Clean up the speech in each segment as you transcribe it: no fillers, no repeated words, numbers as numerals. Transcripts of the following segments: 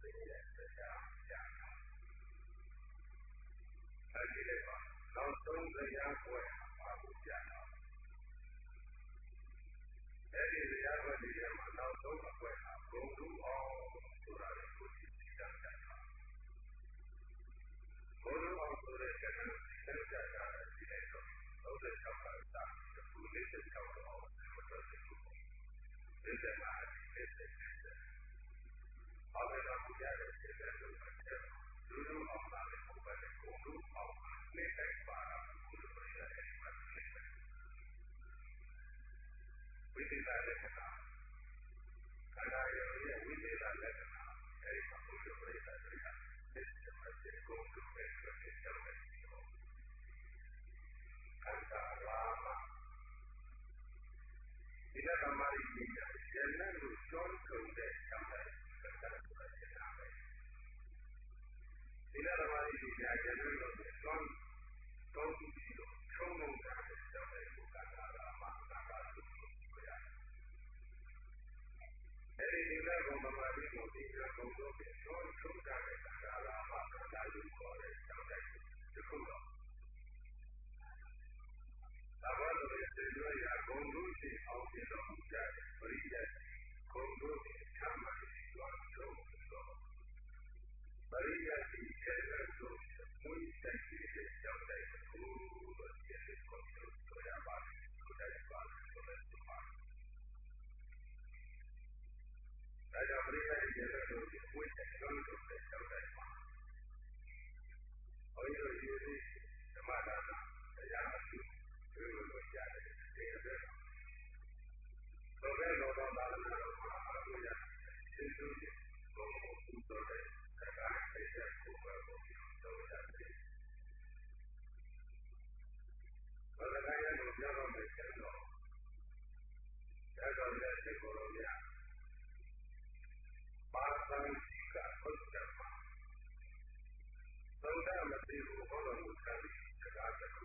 အဲဒီလေပါနောက်ဆုံးတရားပွဲပါကိုကြားတာအဲဒီတရားပွဲဒီထဲမှာနောက်ဆုံးအပွဲဟာဂုံတူအောင်ဆိုတာကိုသိတာကြတာဂုံတူအောင်ဆိုတဲ့ကဏ္ဍကိုသိကြတာဒီလေတော့36ပါးသာအခု46တော့အောင်မတော်သေးဘူးဒီကမှာဒီ46အောက်ကပူကြတဲ့စေတသိက်တွေလူလူအောင်လာတဲ့ပုံပဲဂုံတူအောင်နေတိုင်းပါတာကိုလိုရတဲ့ဒီမှာသိတယ်ဝိသေသလက္ခဏာခန္ဓာရဲ့ဝိသေသလက္ခဏာအဲဒီမှာဘုရားပြိဿတွေကသိချင်မှသိကုန်လို့ပဲဆိုတဲ့ကြောင့်လည်းဒီလိုခန္ဓာရာမဒီကသမာဓိကြီးရဲ့ဉာဏ်နဲ့ကိုကျောင်းကုန်တဲ့ကြောင့်လည်းသက္ကရာဆိုတဲ့နာမည်ဒီကသမာဓိကြီးရဲ့ဉာဏ်နဲ့ကိုကျောင်းကုန်ပြီးတော့ချုံငုံတာတဲ့ကြောင့်လည်းဘုရားရာမသက္ကရာဆိုအဲဒီကဘုံသမာဓိကိုဒီကဘုံတို့ပြန်ကျောင်းထုတ်တာတဲ့သက္ကရာမသက္ကရာလို့ခေါ်တဲ့ကြောင့်လည်းဒီခုတော့သာဝတ္တရဲ့စေရွယ်ရာဂုံတို့ရှိအောင်ပြတော်မူကြတဲ့ပရိယတ်ဂုံတို့ဖြင့်ချမ်းသာရှိစွာဆုံးသောပရိယတ်ဒီကျေရတို့မွေးတိုက်တဲ့ကြောင့်တိုက်ကိုလို့ကျေရကိုဆိုရပါတယ်ဆိုတဲ့ပါဆိုတဲ့ဒီမှာဒါကြောင့်ပရိယတ်ဒီကျေရတို့မွေးတိုက်ဆုံးတဲ့ကြောင့်တိုက်ပါဘုရားရည်ရည်ဓမ္မဒါနတရားအကျိုးဒီလိုလိုရတယ်ဒီအတွက်သောဘဲတော်သာသနာတော်မှာအတူရကျေစုရဲ့ဘုံဘုတော်တဲ့ကထာပိဋကကိုပဲဘုရားတော်ရတယ်ဘာသာရေးကိုပြောတော့မယ်ဆိုတော့ဒါတော်ရဲ့စိတ်ကိုယ်တော်များပါသံတိကဟုတ်တယ်မှာသုံးတာမသိဘူးဟောတော်မူတဲ့စကားတစ်ခု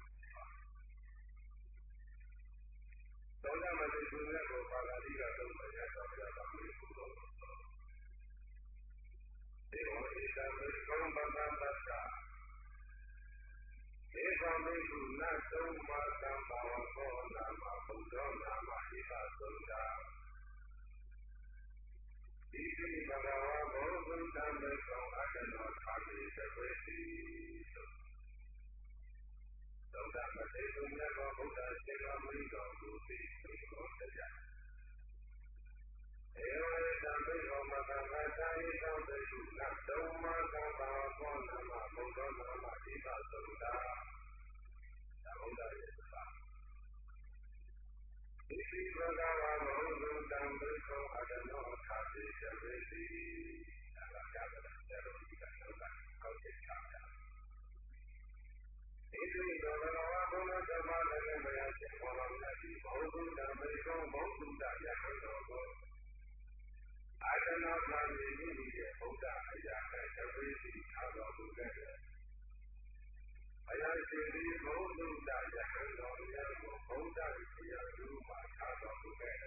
သောတာမတိကုနဲ့ကိုပါဠိကသုံးပါးရတော်ပြတာမျိုးကိုတော့ဒီဟောဧကမေကောပတ္တပတ္တဧကမေကုနသုံးပါးသံဘာဝသောနာမဘုဒ္ဓနာမဧကသုံးတာဒီတိဘဂဝါဘောဂုတ္တမေကောအတ္တနောသာတိသဝေတိသောတာမတိကုနဲ့ကိုဘုရားစေကမရိတော်သူသိသိတော်တရားဧဝေတံဘိသောမတံသာသာယိသောတေကုနသုံးပါးသံဘာဝောနာမဘုဒ္ဓနာမဧကသုံးတာသာဘုရားရဲ့စကားဒီတိဘဂဝါဘောဂုတံဘိသောအတ္တနောသာတိသဝေတိသာကကြတယ်တော်ဒီကနောကကောက်ချက်ချတာဣတိသောဘဂဝါဘုရားဓမ္မလည်းမရခြင်းဘောရမြတ်ဒီဘောဂုတံမေကောဘောဂုတယဟံတော်ကိုအာတနောသာမိမိရဲ့ဘုရားအရာနဲ့တဝိသီထားတော်မူတဲ့အရာရှိဒီဘောဂုတယဟံတော်များကိုဘုရားတရားသူမှာထားတော်မူတဲ့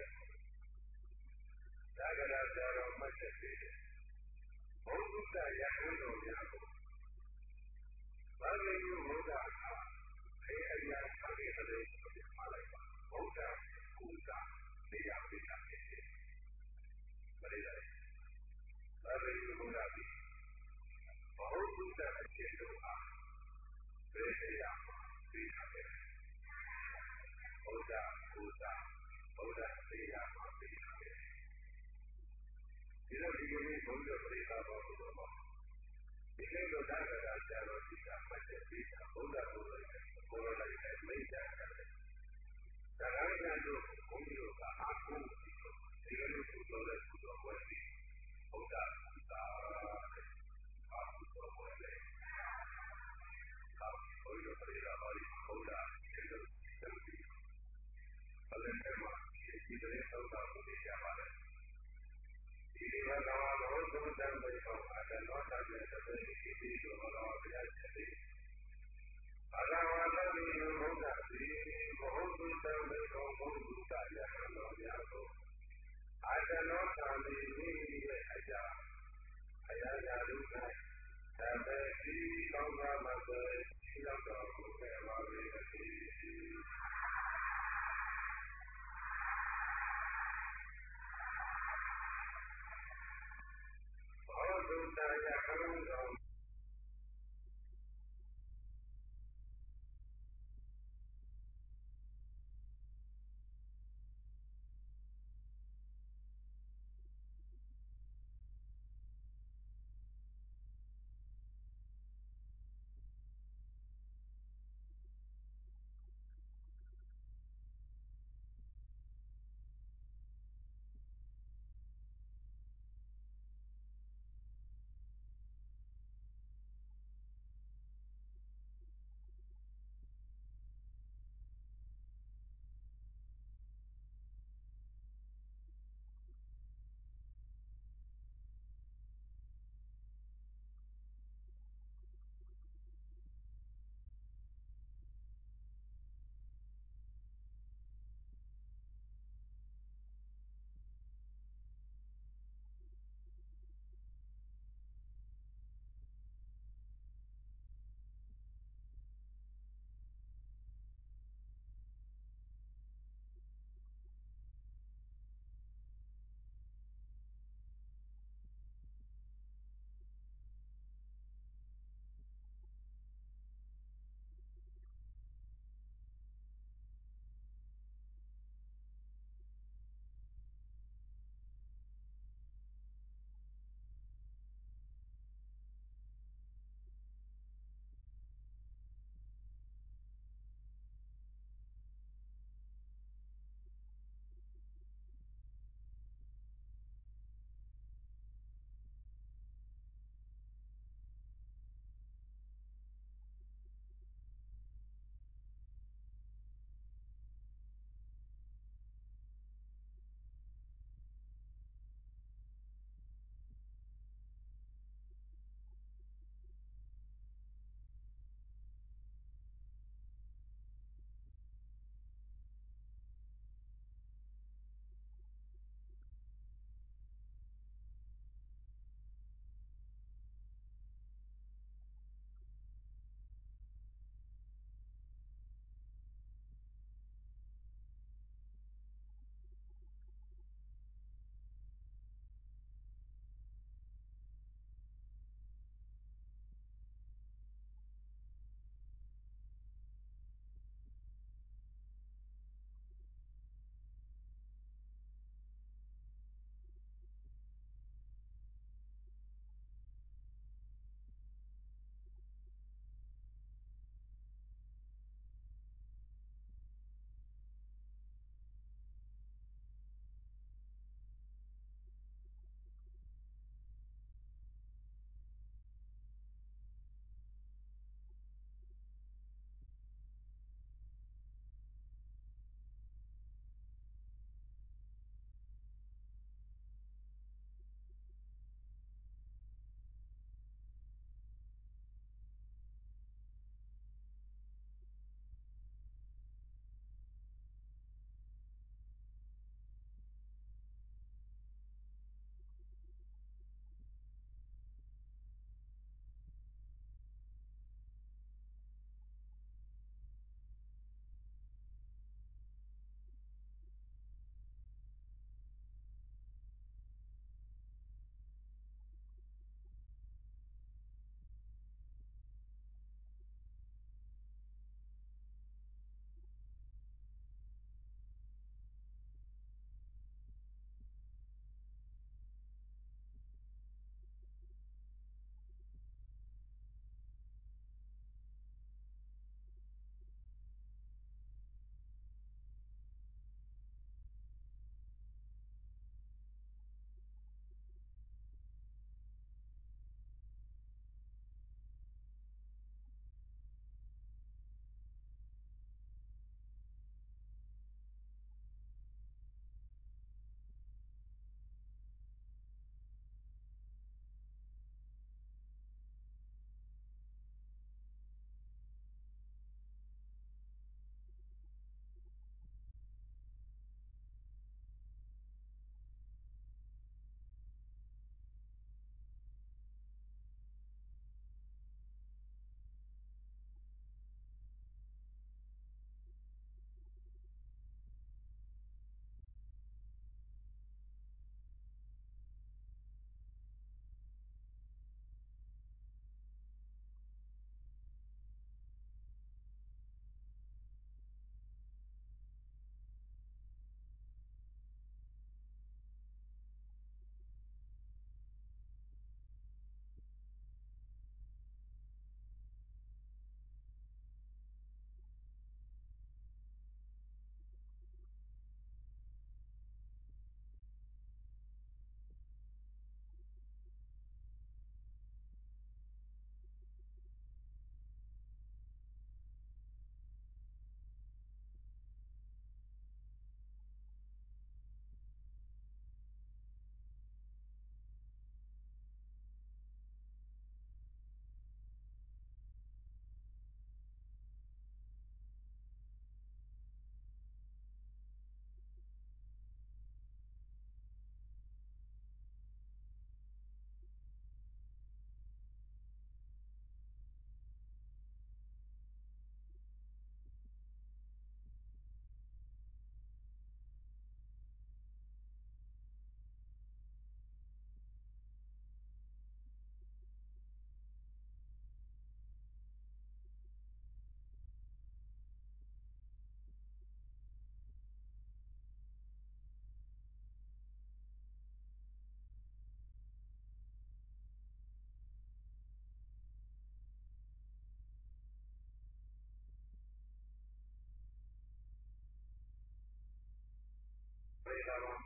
ဒါကရာဇာတော်မှတ်ချက်သေးတယ်ဘုရားယဟံတော်များကိုဘာလို့ယူဘုရားအရာထားတဲ့တဲ့ကိုမှာလိုက်ပါဘုရားကုသတရားပိဋကဖြစ်တယ်မရိယာဘာလို့ယူဘုရားဒီဘုရားအကျင့်တော်အားပြေတရားပိဋကဖြစ်ဘုရားကုသဘုရားတရားမှာပိဋကဖြစ်ဒီလိုဒီလိုဘုရားပိဋကတော်ဘုရားဒီလိုလိုဒါကရာဆရာတော်ကြီးကမှတ်ချက်ပေးတာဘုရားကိုယ်တော်လိုက်တဲ့မိစ္ဆာကလည်းဒါကလည်းတို့ဘုန်းကြီးတို့ကအားကိုးပြီးတော့ဒီလိုလိုပြောတဲ့သူတော်ဝင်ပြီးဘုရားသာအားကိုးတော်ဝင်လေသာဘုရားပြေတာပါလိဘုရားဒီလိုသိပြီးဘယ်နဲ့မှဒီလိုသောတာပတိရပါတယ်ဒီဘဂဝါဘောဓုတံဘေကောအတ္တနောသတေသတိဣတိသောဘဂဝါဘုရားရှင်သည်ဘဂဝါသတိယဘုရားသည်ဘောဓုတံဘေကောဘုဒ္ဓတယဟံတော်များကိုအတ္တနောသတိရဲ့အရာအရာရ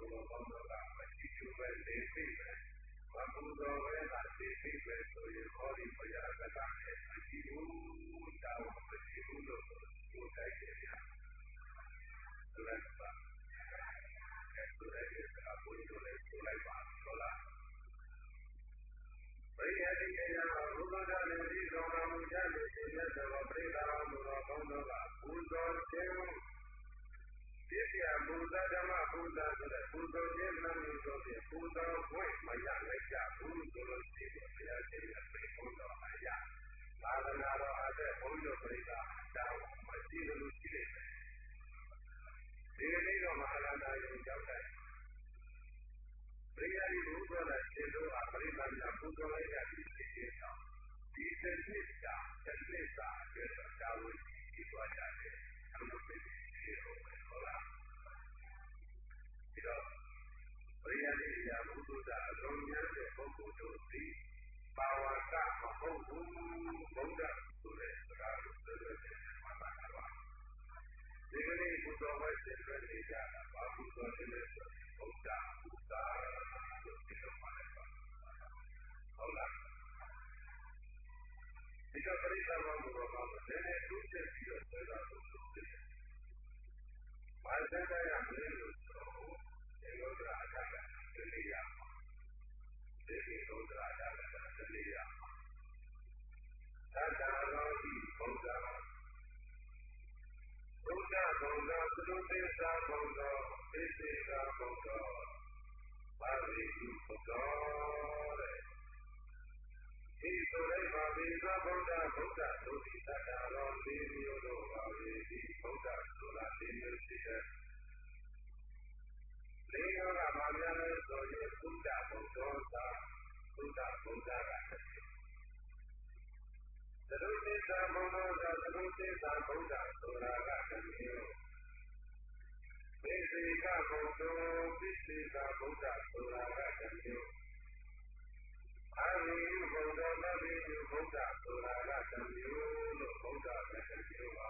သူတော်ကောင်းတို့ကမရှိသူပဲနေသိမယ်မပူတော်ပဲသာနေသိပဲဆိုရင်ဟောဒီဘုရားကတာနဲ့မရှိဘူးတောင်းမရှိဘူးလို့ကိုယ်တိုက်တယ်ဗျာဆိုလိုက်ပါဆိုလိုက်တဲ့အခါဘုန်းကြီးတို့လည်းဆိုလိုက်ပါဟုတ်လားပရိယတိယံဘုရားလည်းဒီတော်မှာမူကြလို့ရှင်မြတ်သောပရိသာဘုရားကောင်းတော်ကပူဇော်ခြင်းဒီပြဘုရားဓမ္မဘုရားဆိုတဲ့ပူဇော်ခြင်းမှန်လို့ဆိုပြီးပူဇော်ခွင့်မရလိုက်ကြဘူးဆိုလို့ရှိရင်ဘုရားရှင်ရဲ့ပြဘုတော်အရာသာသနာတော်အတဲ့ဘုန်းကြီးပရိသာတောင်းမရှိလို့ရှိနေတယ်ဒီနေ့တော့မဟာလာတာရုံရောက်တယ်ပရိယာတိဘုရားလည်းရှင်တို့ကပရိသတ်များပူဇော်လိုက်ရပြီးဖြစ်ခြင်းကြောင့်ဒီတစ်နှစ်စာအတွက်တာဝန်ကြီးသွားကြတယ်အမှုဖြစ်ဖြစ်ဟုတ်ပဲဟုတ်လားဒီတော့ပရိယာတိရာဘုရားအလုံးများတဲ့ပုဂ္ဂိုလ်တို့သည်ပါဝါကမဟုတ်ဘူးဘုရားဆိုတဲ့စကားကိုပြောတဲ့မှာပါပါဒီကနေ့ဘုရားဝိုင်းတဲ့နေကြတာဘာဘုရားလဲဆိုဘုရားဘုရားလို့ပြောပါလိုက်ပါဟုတ်လားဒီကပရိသတ်ဘုရားကလည်းလည်းသူ့ချက်ပြီးတော့ဆွဲတာလို့ဆိုတယ်။ဘာသာတရားမင်းလို့ဆိုတော့ဒီလိုကအားကတည်းရမှာဒီလိုကအားကတည်းရမှာသာသာတော်ဒီဘုရားဘုရားဘုရားသုတေသာဘုရားသေသေသာဘုရားပါဠိဘုရားတဲ့ဒီဆိုလိုက်ပါဘိသဗုဒ္ဓဘုရားတို့ဒီတတ္တရောလေးမျိုးတို့ပါပဲဒီဘုရားဆိုတာလေးမျိုးရှိတယ်လေးမျိုးကဘာများလဲဆိုရင်ဘုရားဘုရားသာဘုရားဘုရားကသရုပ်သေသာဘုရားသာသရုပ်သေသာဘုရားဆိုတာကတမျိုးသေသေကဘုရားသိသေသာဘုရားဆိုတာကတမျိုးအာရိယဘုရားမဘိယဘုရားဆိုတာကတမျိုးလို့ဘုရားပဲပြောပါ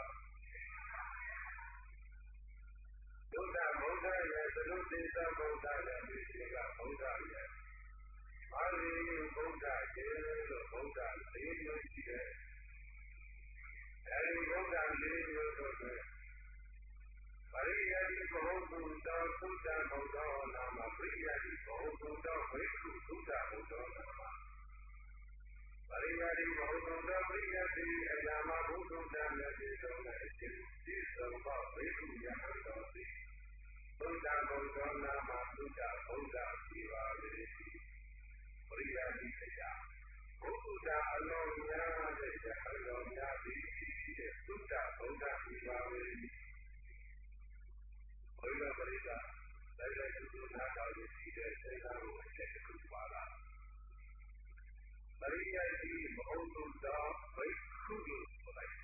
ဘုရားရဲ့သရုပ်သေသာဘုရားရဲ့ဒီကဘုရားရဲ့အာရိယဘုရားရဲ့လို့ဘုရားလေးမျိုးရှိတယ်အဲဒီဘုရားလေးမျိုးတို့ပဲပရိယတိဘုဟုတောသုတ္တဘုရားနာမပရိယတိဘုဟုတောဘိက္ခုသုတ္တဘုရားနာမပရိယတိဘုဟုတောပရိယတိအရာမဘုဟုတံနဲ့ဒီတော်နဲ့အရှင်ဒီသောဘဘိက္ခုယဟံတော်သည်သုတ္တဘုရားနာမသုတ္တဘုရားရှိပါလေပရိယတိအရာဘုဟုတံအလုံးများတဲ့ယဟံတော်များသည်သုတ္တဘုရားရှိပါလေဘုရားပရိသတ်တိုက်ရိုက်သူနာတော်ရည်ရှိတဲ့စေတကိုအချက်တစ်ခုပါလားပရိယတိမဟုတ်သောဘိက္ခုလို့ဆိုလိုက်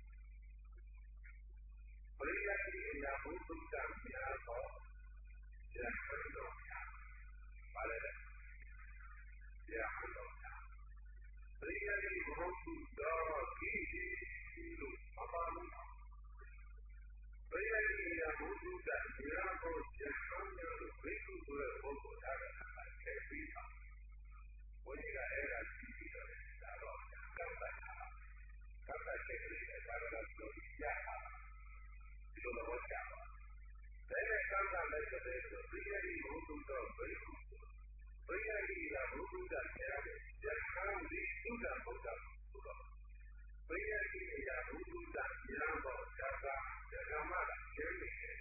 ပရိယတိအရာဘုသူတံများသောယဟန်တော်များပါလေယဟန်တော်များပရိယတိမဟုတ်သောကိလို့မပါဘူးပရိယတိအရာဘုသူတံများသောယဟန်တော်လို့ဘိက္ခုဆိုတဲ့ဘုကိုထားတာကဲပြီးပါဘုရားအဲ့ဒါကြည့်ပြီးတော့ဒါတော့ကံပတ်တာကံပတ်တဲ့လေးနဲ့ဒါတော့ပြောရတာဒီလိုတော့ကြားပါဒါနဲ့ကံပတ်လိုက်တဲ့ဆိုပရိယတိဘုသူတော်ဘိက္ခုပရိယတိကဘုသူတဆရာရဲ့ယဟန်ဒီသုဒ္ဓဘုရားဆိုတော့ပရိယတိအရာဘုသူတဉာဏ်တော်ဇာတာဓမ္မကကျင်းနေတယ်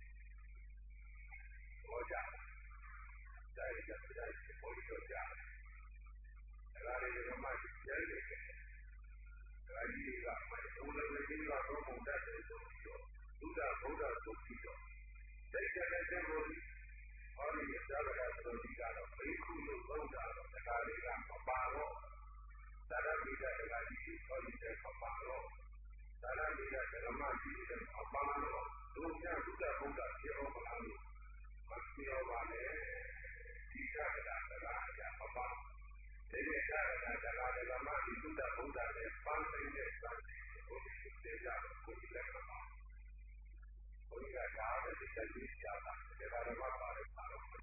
ဟောကြားဒါရတဲ့တရားကိုဘုရားကြားဒါလည်းဓမ္မကြီးကျင်းနေတယ်ဒါကြီးကဘုရားရဲ့ဒီကတော့ဘုရားရဲ့ဆိုပြီးတော့သုဒ္ဓဘုရားဆိုပြီးတော့စိတ်ကြတဲ့ဘုရားဟောဒီသာဝကဆိုပြီးတော့ဘိက္ခုလို့ဘုရားတော့ဒါလေးကမပါတော့သာရမိကတရားကြီးဟောဒီတဲ့မပါတော့သာရမိကဓမ္မကြီးတဲ့မပါတော့ဒုညသုဒ္ဓဘုရားပြောမလားလို့မပြောပါနဲ့ဒီကတရားတရားအရာမပါဒီကတရားဓမ္မဒီသုဒ္ဓဘုရားရဲ့ပန်းသိတဲ့စာကိုဘုရားသိကြကိုဒီလည်းမပါဘုရားကဒါပဲသိတဲ့ကြားတာတရားဓမ္မပါလေပါတော့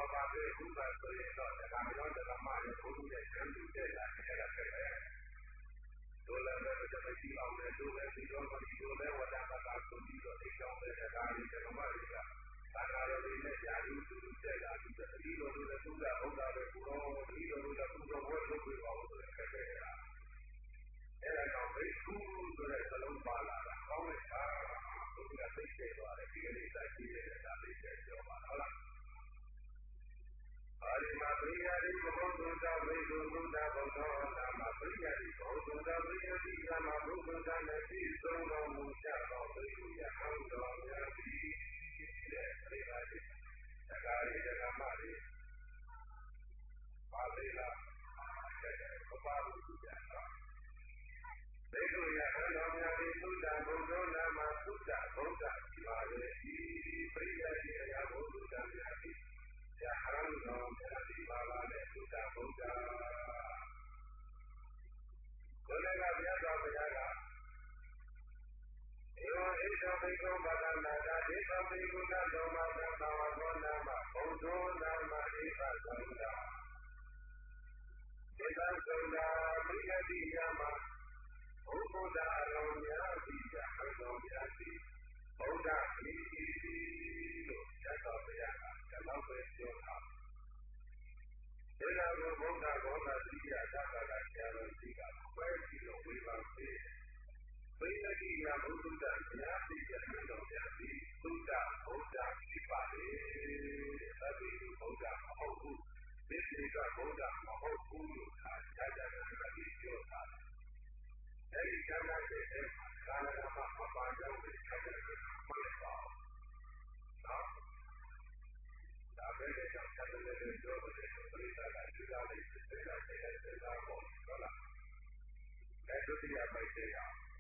ပါပဲဘုရားဆိုရင်တော့တရားတော်တရားမှလည်းဘုရားရဲ့ဉာဏ်တူတဲ့လားအဲ့ဒါဖြစ်တယ်ဒုလည်းပဲမရှိအောင်လည်းဒုလည်းပြီးတော့မရှိလို့လည်းဝတ္တပတာဆိုပြီးတော့ဒီကြောင့်ပဲတရားကြီးဓမ္မတွေကသာနာတော်တွေနဲ့ယာရုတူတူတဲ့လာပြီးတော့ဒီလိုလိုလည်းဘုရားဟုတ်တာပဲဘုရားဒီလိုလိုလည်းဘုရားဝတ်လုပ်ပြီးပါလို့ဆိုရင်ခက်ခဲတာအဲ့ဒါတော့ဘိက္ခုဆိုတဲ့စလုံးပါလာတာကောင်းတဲ့အခါဘုရားသိတဲ့သွားတယ်ဒီကနေ့တိုက်ကြည့်ရတဲ့ဒါလေးချက်ပြောပါဟုတ်လားအာရိမပရိယာတိဘုဒ္ဓသာဘိက္ခုဘုဒ္ဓဘုဒ္ဓနာမပရိယာတိဘုဒ္ဓသာပရိယာတိကာမဘုဒ္ဓသာနဲ့ပြည့်စုံတော်မူကြသောဘိက္ခုယဟံတော်များသည်တဲ့ပရိယာတိတရားရည်ဓမ္မတွေပါလေလားဘုရားဘုရားနော်ဘိက္ခုယဟံတော်များသည်သုဒ္ဓဘုဒ္ဓနာမသုဒ္ဓဘုဒ္ဓဒီပါလေဒီပရိယာတိအရာဘုဒ္ဓသာများသည်ယဟံတော်များသည်ပါလာတဲ့သုဒ္ဓဘုဒ္ဓဘုရားကမြတ်စွာဘုရားကဧဝံဣဒံဘိက္ခုဗဒနာတာဧကဘိက္ခုသတောမသံသဝသောနာမဘုဒ္ဓနာမဧကသံဃာဧကသံဃာပရိယတိယမဘုဒ္ဓအလောင်းများသည်ယဟံတော်များသည်ဘုဒ္ဓဤလို့မြတ်စွာဘုရားကဒီလောက်ပဲပြောတာဒီလိုကိုဘုရားဘောဓတိယသာသနာဆရာတော်ကြီးကဝဲပြီးတော့ဝေဘာပေးပရိယတိယဘုဒ္ဓတရားသိရတဲ့တော်များသည်သုဒ္ဓဘုဒ္ဓဖြစ်ပါလေသဗ္ဗေဘုဒ္ဓမဟုတ်ဘူးသိစေကဘုဒ္ဓမဟုတ်ဘူးလို့ခါကြကြတယ်ဒီပြောတာအဲဒီကံတဲ့တဲ့ကာလမှာမပါကြောင်းကိုဆက်တယ်မဟုတ်ပါဘူးနော်ဒါပဲလေကြောင့်ဆက်တယ်ပြောတယ်ပရိသတ်ကဒီကားလေးသိတာတဲ့တာပေါ့ဟုတ်လားအဲဒုတိယပိုက်တဲ့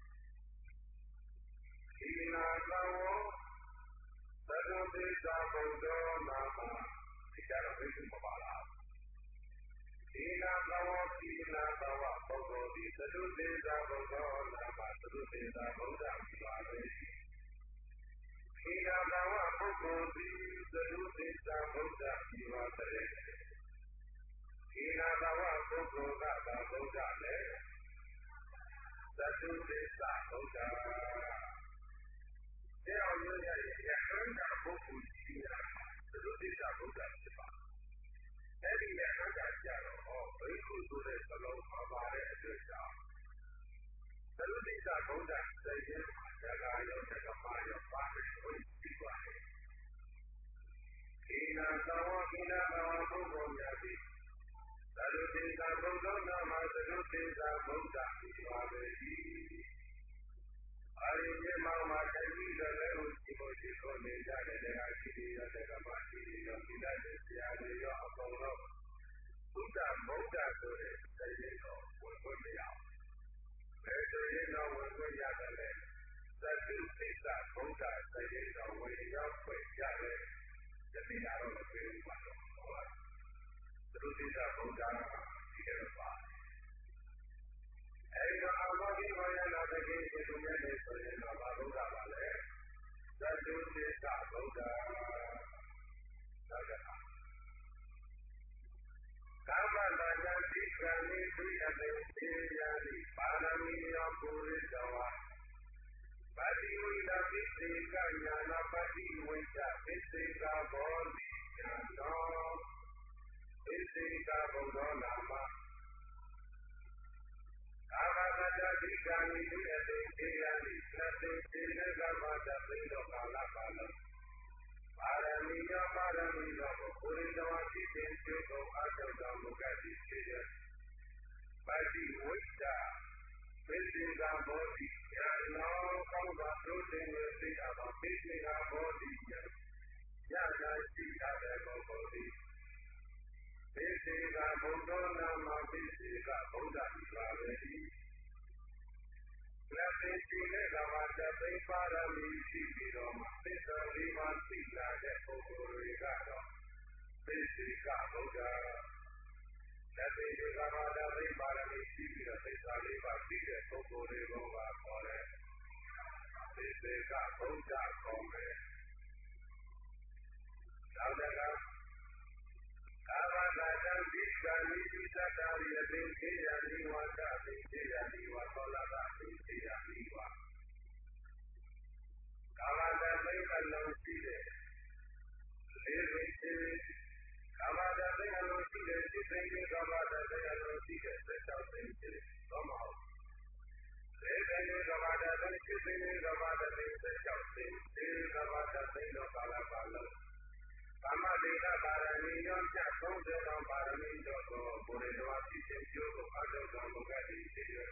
ဒီနာသောသတ္တပိသာဘုဒ္ဓနာမဒီကြတော့ဘယ်လိုမပါလားဒီနာသောဒီနာသောဘုဒ္ဓဒီသတ္တပိသာဘုဒ္ဓနာမသတ္တပိသာဘုဒ္ဓဖြစ်ပါလေဒီနာသောပုဂ္ဂိုလ်ဒီသတ္တပိသာဘုဒ္ဓဖြစ်ပါလေဒီနာသောပုဂ္ဂိုလ်ကသာဘုဒ္ဓလည်းသတ္တပိသာဘုဒ္ဓတရားရည်ရည်ရဟန်းတာပုဂ္ဂိုလ်ကြီးရာသရုပ်တိကဘုရားဖြစ်ပါအဲ့ဒီရဟန်းတာကြတော့ဘိက္ခုဆိုတဲ့စလုံးမှာပါတဲ့အတွက်ကြောင့်သရုပ်တိကဘုရားစိတ်ရင်းဇဂါယောဇဂမယောပါတယ်ဘုရားပြီးပါတယ်ဒီနာသောကိနာသောပုဂ္ဂိုလ်များသည်သရုပ်တိကဘုရားနာမသရုပ်တိကဘုရားဖြစ်ပါလေအာရိယမောမှာတတိကလည်းဒီလိုရှိခိုးနေကြတဲ့တရားရှိတွေရောဓမ္မရှိတွေရောဒီတိုင်းဆရာတွေရောအကုန်လုံးဘုရားမုဒ္ဒဆိုတဲ့စိတ်တော်ဝင်ခွင့်မရအောင်ဘယ်ဆိုရင်တော့ဝင်ခွင့်ရတယ်လဲသတ္တုပိဿဘုရားစိတ်တော်ဝင်ရောက်ခွင့်ရတယ်တတိယတော့မပြောဘူးပါတော့ဟုတ်လားသတ္တုပိဿဘုရားဒီလိုပါအဲဒီတော့အဘောဓိဝါယနာတကယ်ကိုသူများနေဆိုရင်တော့ဘာဘုရားပါလဲသတ္တုပိဿဘုရားသာကကာမနာဇာတိကံဤသိအတေသေယာတိပါရမီယောပုရိသဝါပါတိဝိလာပိစေကညာနာပါတိဝိချပိစေကဘောဓိညာနောပိစေကဘုဒ္ဓနာမကာမနာဇာတိကံဤသိအတေသေယာတိသတေသေနကမာတပိသောကာလပါလပါရမီယောပုရိသဝါတိတေကျုသောအတောတော်မူကတိဖြစ်ရပါတိဝိတ္တပိစေကဘောဓိညာနောကောင်းသောဒုတိယသိအပ်သောပိစေကဘောဓိညာယနာရှိတဲ့ပုဂ္ဂိုလ်သည်ပိစေကဘုဒ္ဓနာမပိစေကဘုဒ္ဓဤပါပဲ၏လက်သိရှိတဲ့ကမှာတသိပါရမီရှိပြီးတော့သစ္စာလေးပါးသိလာတဲ့ပုဂ္ဂိုလ်တွေကတော့ပိစေကဘုရားလက်သိရှိကမှာတသိပါရမီရှိပြီးတော့သစ္စာလေးပါးသိတဲ့ပုဂ္ဂိုလ်တွေကိုပါခေါ်တဲ့ပိစေကဘုရားခေါ်မယ်နောက်တကနိတိသတ္တာရိယသိခေယနိဝါဒသိခေယနိဝါသောလတာသိခေယနိဝါကာမတသိအလုံးရှိတဲ့လေးသိချင်းကာမတသိအလုံးရှိတဲ့စိတ်သိချင်းကာမတသိအလုံးရှိတဲ့စိတ်တော်သိချင်းသောမဟုတ်လေးသိချင်းကာမတသိစိတ်သိချင်းကာမတသိစိတ်တော်သိချင်းကာမတသိတော့ကာလပါလုံးကာမဒိဋ္ဌပါရမီရောပြ30တော်ပါရမီတော်ကိုကိုယ်တော်ဖြစ်ခြင်းကျိုးကိုအထောက်တော်မူခဲ့သည်ဖြစ်၍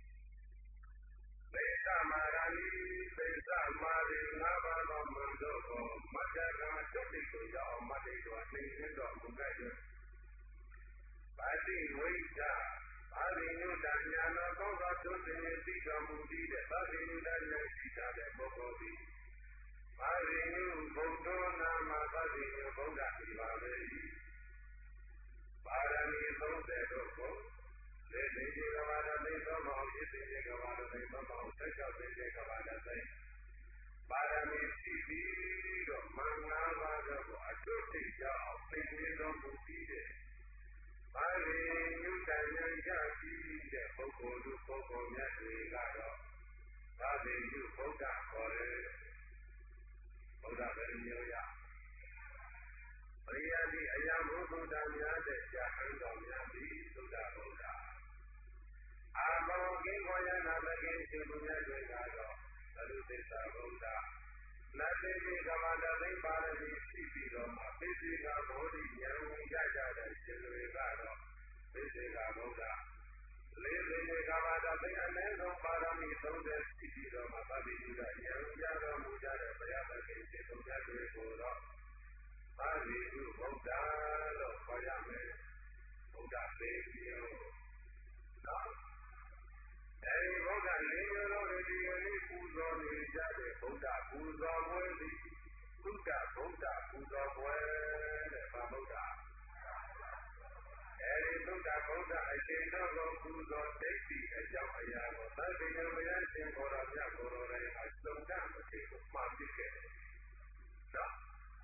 သေသမရာဏီသေသမာရိငါးပါးသောမန္တောကိုမတ္တကတုတ်တိကိုရောက်မတ္တိတော်သိခြင်းတော်မူခဲ့၍ပါတိဝိဒ္ဓပါဠိညုတညာနာသောသောသူစဉ်သိတော်မူပြီးတဲ့ပါဠိညုတညာရှိတာတဲ့ပုဂ္ဂိုလ်သည်ပါဠိညုဘုဒ္ဓနာမပါဠိညုဘုရားဒီပါပဲပါရမီ30တို့ကိုသေတိကဘာဒသိသောမောဣတိကဘာဒသိသောမောဆက်ကြောင့်သေကဘာဒသိပါရမီရှိပြီးတော့မင်္ဂလာပါတော့ကိုအတုတိကြောင့်သိနေတော်မူပြီးတဲ့ပါဠိညုတညာရပြီးတဲ့ပုဂ္ဂိုလ်တို့ပုဂ္ဂိုလ်များတွေကတော့ပါဠိညုဘုရားခေါ်တယ်ဘုရားဗေဒမျိုးရပရိယတိအယံဘုဒ္ဓများတဲ့ကြာဟံတော်များသည်သုဒ္ဓဘုရားအာဘောကိခောယနာမကိရှင်သူများတွေကတော့သရုသစ္စာဘုရားနတ်တိကမတသိပါရမီရှိပြီးတော့မှပိစိကဗောဓိဉာဏ်ဝင်ကြကြတဲ့ရှင်တွေကတော့ပိစိကဘုရားလေးသိကမတသိအနည်းဆုံးပါရမီ30ရှိပြီးတော့မှပါဠိဥဒ္ဒဉာဏ်ကြတော်မူကြတဲ့ဘုရားသခင်ရှင်သူများတွေကိုတော့ပါဠိဥဗုဒ္ဓလို့ခေါ်ရမယ်ဗုဒ္ဓလေးမျိုးနော်အဲဒီဗုဒ္ဓလေးမျိုးတို့ဒီကနေ့ပူဇော်နေကြတဲ့ဗုဒ္ဓပူဇော်ပွဲသည်သုဒ္ဓဗုဒ္ဓပူဇော်ပွဲတဲ့ဗာဗုဒ္ဓအဲဒီသုဒ္ဓဗုဒ္ဓအရှင်တော်ကိုပူဇော်ဒိဋ္ဌိအကြောင်းအရာကိုသတ္တယမယရှင်ကိုယ်တော်မြတ်ကိုယ်တော်တိုင်အစုံတမတိကိုမှားပြခဲ့တယ်နော်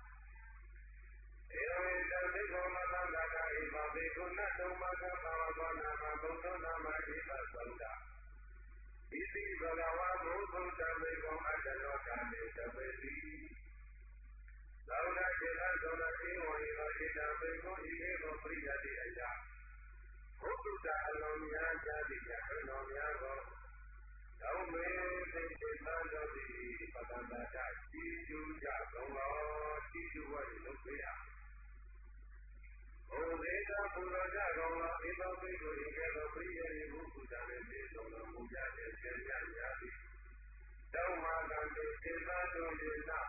ဧဝံတသိကောမသံဃာတာဣဗေကုဏတုံမကသာဝကောနာမဘုဒ္ဓနာမဣဗသုဒ္ဓဣတိဘဂဝါဘုဗုဒ္ဓမေကောအတ္တလောကမေတဝေတိသာဝနာခြေသာသောနာဧဝံဤသောဣတံမေကောဤဧကောပရိယတိအယဘုဒ္ဓအလုံးများကြသည်ယဟန်တော်များကိုသောမေသိစေသံတော်သည်ပတ္တန္တတာရှိကျူးကြကုန်သောရှိကျူးဝတ်လုပ်ပေးရဘုရေကပူဇော်ကြကုန်သောဧသောပိကိုဤကဲ့သို့ပရိယေယဘုဒ္ဓနဲ့ပြေဆုံးတော်မူကြတဲ့ဆရာများသည်တောင်းမာကံတေသေသာတို့၏နာ